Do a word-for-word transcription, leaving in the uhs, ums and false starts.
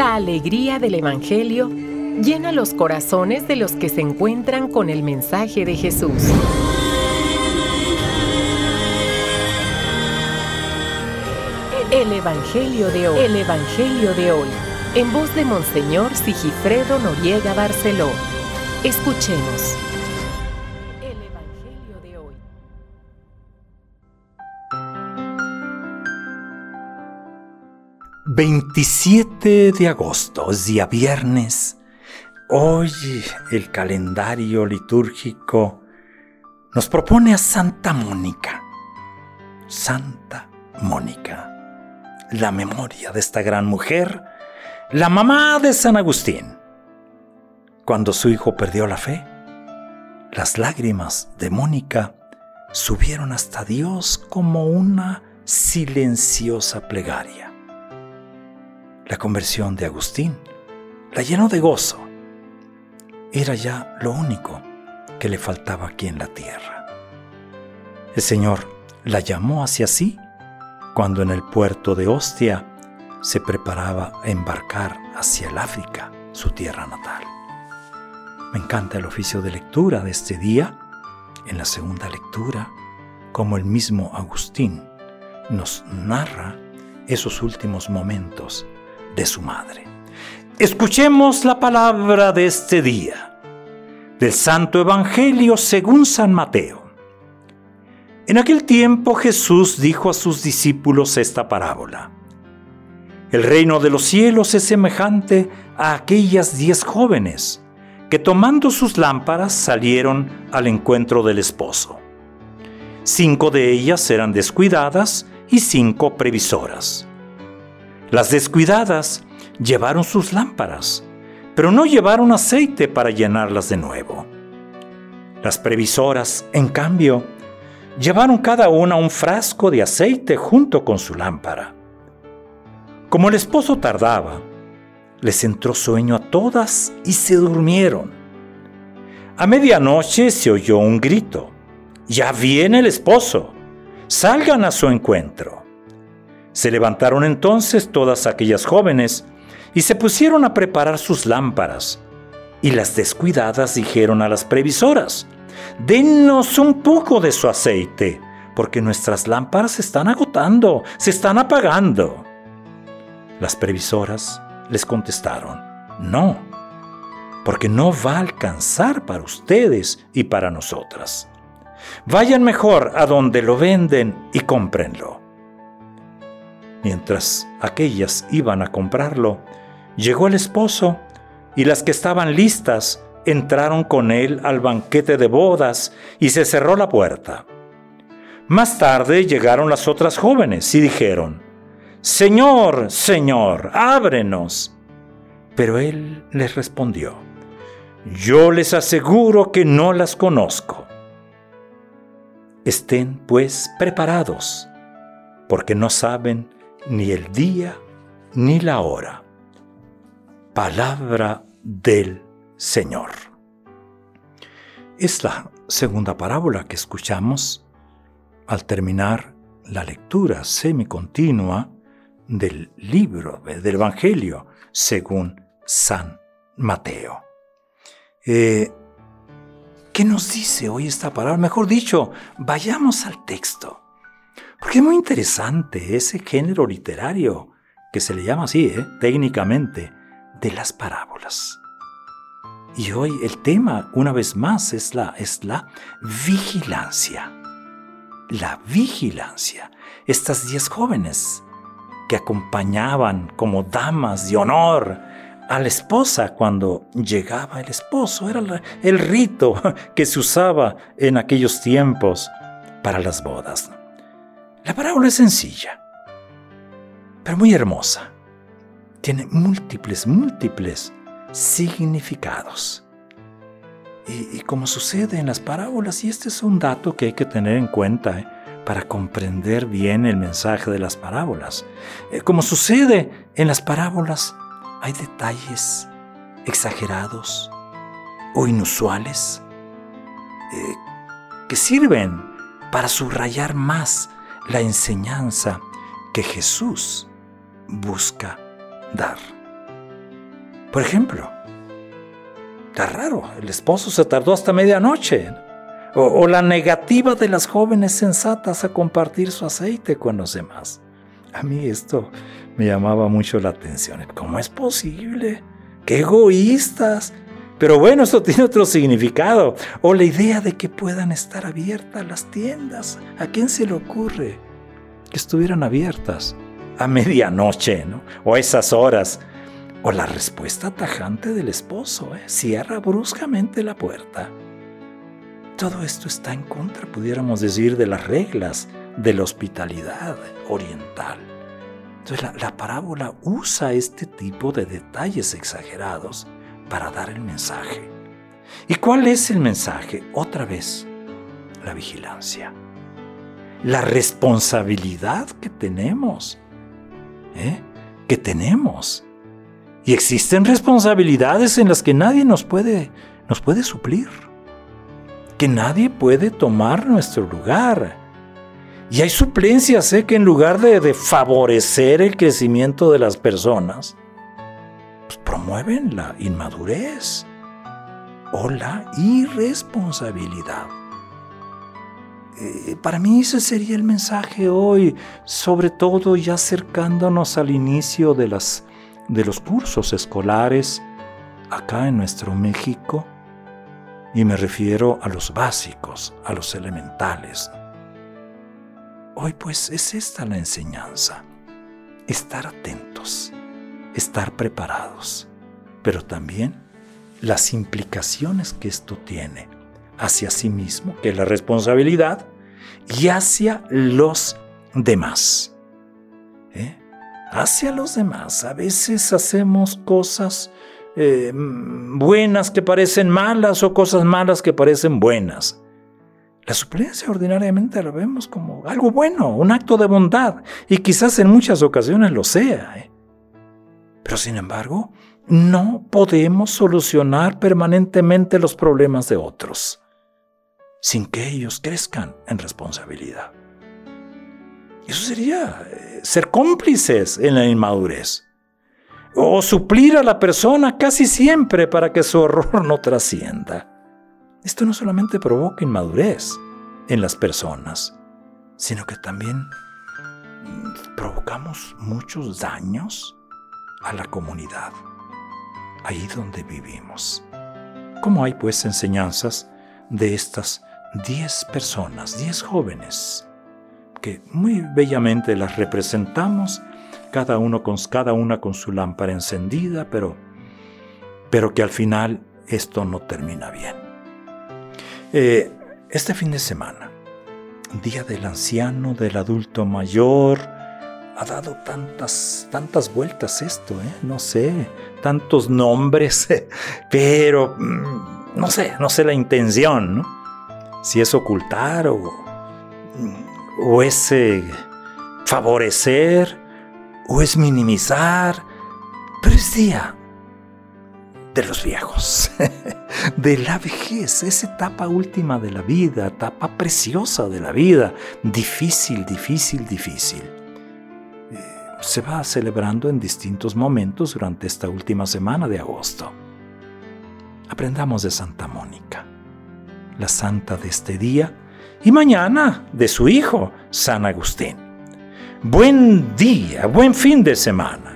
La alegría del Evangelio llena los corazones de los que se encuentran con el mensaje de Jesús. El Evangelio de hoy. El Evangelio de hoy. En voz de Monseñor Sigifredo Noriega Barceló. Escuchemos. El Evangelio de hoy. veintisiete de agosto, es día viernes. Hoy el calendario litúrgico nos propone a Santa Mónica. Santa Mónica, la memoria de esta gran mujer, la mamá de San Agustín. Cuando su hijo perdió la fe, las lágrimas de Mónica subieron hasta Dios como una silenciosa plegaria. La conversión de Agustín la llenó de gozo. Era ya lo único que le faltaba aquí en la tierra. El Señor la llamó hacia sí cuando en el puerto de Ostia se preparaba a embarcar hacia el África, su tierra natal. Me encanta el oficio de lectura de este día. En la segunda lectura, como el mismo Agustín nos narra esos últimos momentos de su madre. Escuchemos la palabra de este día, del Santo Evangelio según San Mateo. En aquel tiempo Jesús dijo a sus discípulos esta parábola: El reino de los cielos es semejante a aquellas diez jóvenes que tomando sus lámparas salieron al encuentro del esposo. Cinco de ellas eran descuidadas y cinco previsoras. Las descuidadas llevaron sus lámparas, pero no llevaron aceite para llenarlas de nuevo. Las previsoras, en cambio, llevaron cada una un frasco de aceite junto con su lámpara. Como el esposo tardaba, les entró sueño a todas y se durmieron. A medianoche se oyó un grito: ¡Ya viene el esposo! ¡Salgan a su encuentro! Se levantaron entonces todas aquellas jóvenes y se pusieron a preparar sus lámparas. Y las descuidadas dijeron a las previsoras: «Dennos un poco de su aceite, porque nuestras lámparas se están agotando, se están apagando». Las previsoras les contestaron: «No, porque no va a alcanzar para ustedes y para nosotras. Vayan mejor a donde lo venden y cómprenlo». Mientras aquellas iban a comprarlo, llegó el esposo, y las que estaban listas entraron con él al banquete de bodas y se cerró la puerta. Más tarde llegaron las otras jóvenes y dijeron: «Señor, Señor, ábrenos». Pero él les respondió: «Yo les aseguro que no las conozco. Estén pues preparados, porque no saben ni el día ni la hora». Palabra del Señor. Es la segunda parábola que escuchamos al terminar la lectura semicontinua del libro del Evangelio según San Mateo. Eh, ¿Qué nos dice hoy esta parábola? Mejor dicho, vayamos al texto. Porque es muy interesante ese género literario que se le llama así, ¿eh? técnicamente, de las parábolas. Y hoy el tema, una vez más, es la, es la vigilancia. La vigilancia. Estas diez jóvenes que acompañaban como damas de honor a la esposa cuando llegaba el esposo. Era la, el rito que se usaba en aquellos tiempos para las bodas. La parábola es sencilla, pero muy hermosa. Tiene múltiples, múltiples significados. Y, y como sucede en las parábolas, y este es un dato que hay que tener en cuenta ¿eh? para comprender bien el mensaje de las parábolas. Eh, como sucede en las parábolas, hay detalles exagerados o inusuales eh, que sirven para subrayar más la enseñanza que Jesús busca dar. Por ejemplo, está raro, el esposo se tardó hasta medianoche. O, o la negativa de las jóvenes sensatas a compartir su aceite con los demás. A mí esto me llamaba mucho la atención. ¿Cómo es posible? ¡Qué egoístas! Pero bueno, esto tiene otro significado. O la idea de que puedan estar abiertas las tiendas. ¿A quién se le ocurre que estuvieran abiertas a medianoche, ¿no? O a esas horas? O la respuesta tajante del esposo, ¿eh? Cierra bruscamente la puerta. Todo esto está en contra, pudiéramos decir, de las reglas de la hospitalidad oriental. Entonces la, la parábola usa este tipo de detalles exagerados para dar el mensaje. ¿Y cuál es el mensaje? Otra vez, la vigilancia. La responsabilidad que tenemos. ¿eh? Que tenemos. Y existen responsabilidades en las que nadie nos puede, nos puede suplir. Que nadie puede tomar nuestro lugar. Y hay suplencias ¿eh? que en lugar de, de favorecer el crecimiento de las personas, pues promueven la inmadurez o la irresponsabilidad. Eh, para mí ese sería el mensaje hoy, sobre todo ya acercándonos al inicio de, las, de los cursos escolares acá en nuestro México. Y me refiero a los básicos, a los elementales. Hoy pues es esta la enseñanza. Estar atentos, estar preparados, pero también las implicaciones que esto tiene hacia sí mismo, que es la responsabilidad, y hacia los demás. ¿Eh? Hacia los demás. A veces hacemos cosas Eh, buenas que parecen malas o cosas malas que parecen buenas. La suplencia ordinariamente la vemos como algo bueno, un acto de bondad, y quizás en muchas ocasiones lo sea. ¿eh? Pero sin embargo, no podemos solucionar permanentemente los problemas de otros sin que ellos crezcan en responsabilidad. Eso sería eh, ser cómplices en la inmadurez. O suplir a la persona casi siempre para que su error no trascienda. Esto no solamente provoca inmadurez en las personas, sino que también provocamos muchos daños a la comunidad, ahí donde vivimos. ¿Cómo hay pues enseñanzas de estas diez personas, diez jóvenes, que muy bellamente las representamos, cada uno con cada una con su lámpara encendida, pero, pero que al final esto no termina bien. Eh, este fin de semana, Día del Anciano, del Adulto Mayor, ha dado tantas, tantas vueltas esto, ¿eh? No sé, tantos nombres, pero no sé, no sé la intención, ¿no? Si es ocultar o, o es eh, favorecer, o es minimizar, pero es día de los viejos, de la vejez, esa etapa última de la vida, etapa preciosa de la vida, difícil, difícil, difícil. Eh, se va celebrando en distintos momentos durante esta última semana de agosto. Aprendamos de Santa Mónica, la santa de este día, y mañana de su hijo, San Agustín. Buen día, buen fin de semana.